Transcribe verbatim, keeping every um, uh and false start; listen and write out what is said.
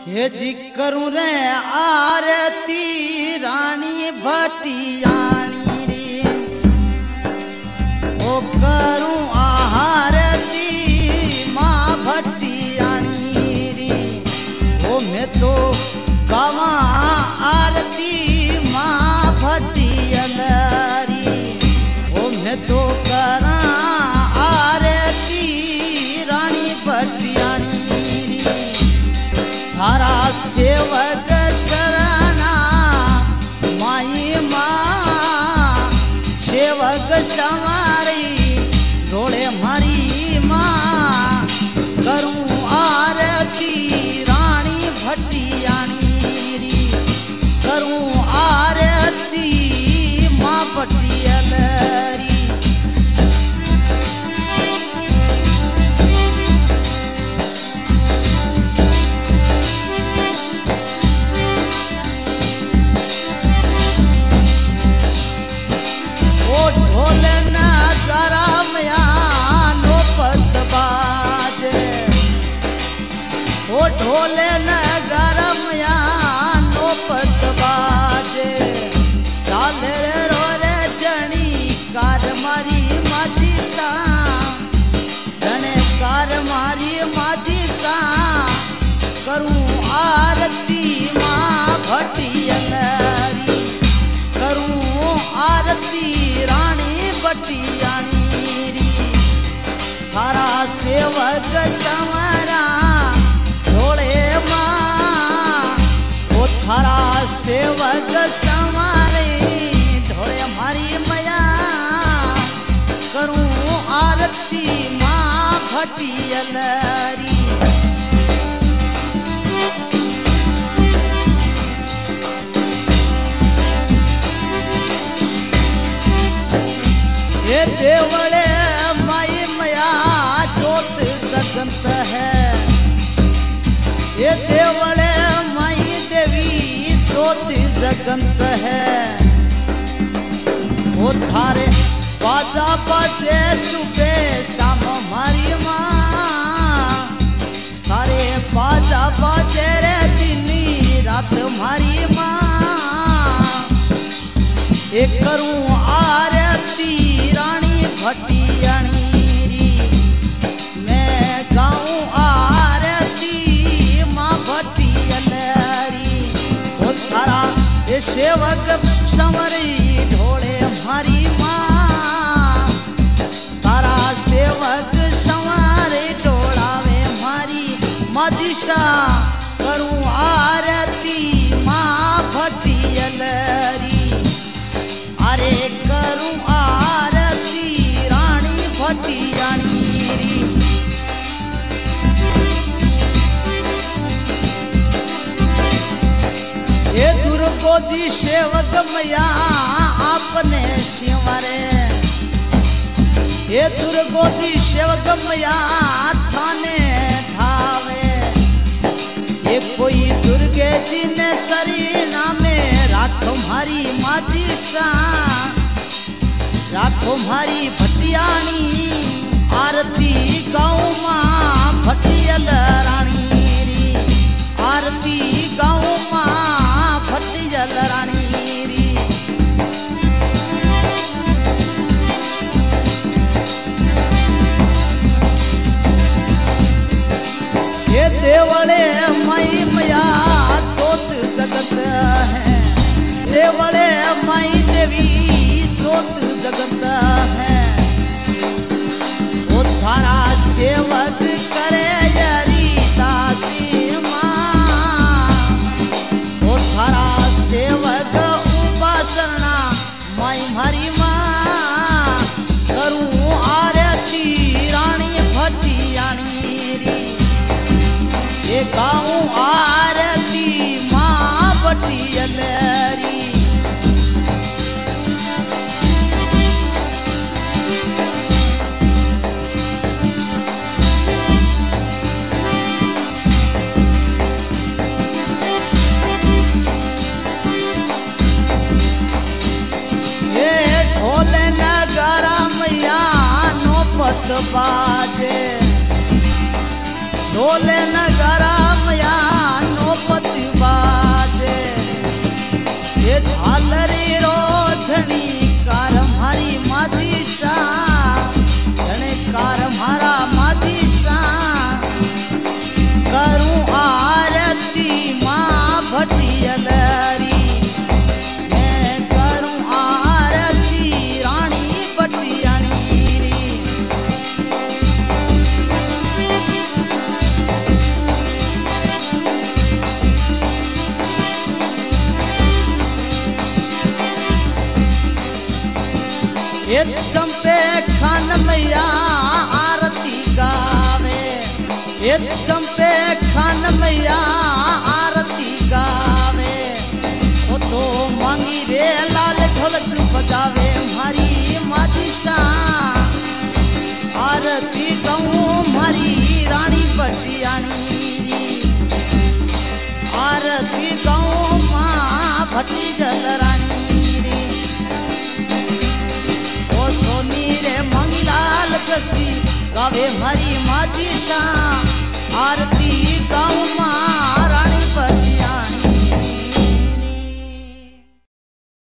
हे जी करूं रे आरती रानी भटियाणी रे ओ करूं आरती माँ भटियाणी रे ओ मैं तो गावा आरती माँ भटियाणी ओ मैं तो करा आरती रानी भटियाणी थारा सेवक शरणा माई माँ सेवक समारी ढोले मारी माँ करूं आरती रानी भटियाणी री करूं आरती माँ भटियाणी ढोले न गरम या नोपत बाजे चाले रो रे जनी कार मारी माझी सा जने कार मारी माझी सा करूं आरती माँ भटियाणी करूं आरती रानी भटियाणी री थारा सेवक समरा ढोले माँ वो थारा सेवक समारे ढोले हमारी मैया करूं आरती माँ भटियाणी ये देवले माई मैया जोत जगंत है ये देवले माई देवी ज्योति जगंत है वो थारे बाजा बाजे सुबह शाम हमारी माँ थारे बाजा बाजे रे दिनी रात हमारी माँ एक करूं आरती रानी भटियाणी री मैं गाऊं आरती थारा ये सेवक समरी ढोले हमारी माँ तारा सेवक संवारे ढोलावे हमारी मदिशा करूं आरती माँ भटियाणी अरे करूं आरती रानी भटियाणी ये दुर्गोजी सेवक मैया आपने शिवरे ये दुर्गोजी सेवक मैया थाने धावे ये कोई दुर्गे जी ने सरीना में राखो मारी माजी सा राखो मारी भटियाणी आरती गाँव माँ भटियाणी री आरती गाँव माँ भटियाणी री ये देवले माई मैया जोत जगत है देवले माई देवी जोत जगत है वो थारा सेवक करे जरी दासी माँ वो थारा सेवक उपासना माई मारी माँ करूं आरती रानी भटियाणी री ये गाऊं आरती माँ भटियाणी ढोले नगारा मैया नौपत बाजे ढोले नगारा मैया नौपत ये चंपे खान मैया आरती गावे, ये चंपे खान मैया आरती गावे। वो तो मांगी रे लाल ढोलक बजावे मारी माझी शान, आरती गाऊं मारी रानी बटियानी, आरती गाऊं माँ भटी जल रानी रे। ओ सोनी रे मंगीलाल कसी गावे मारी माझी शान, आरती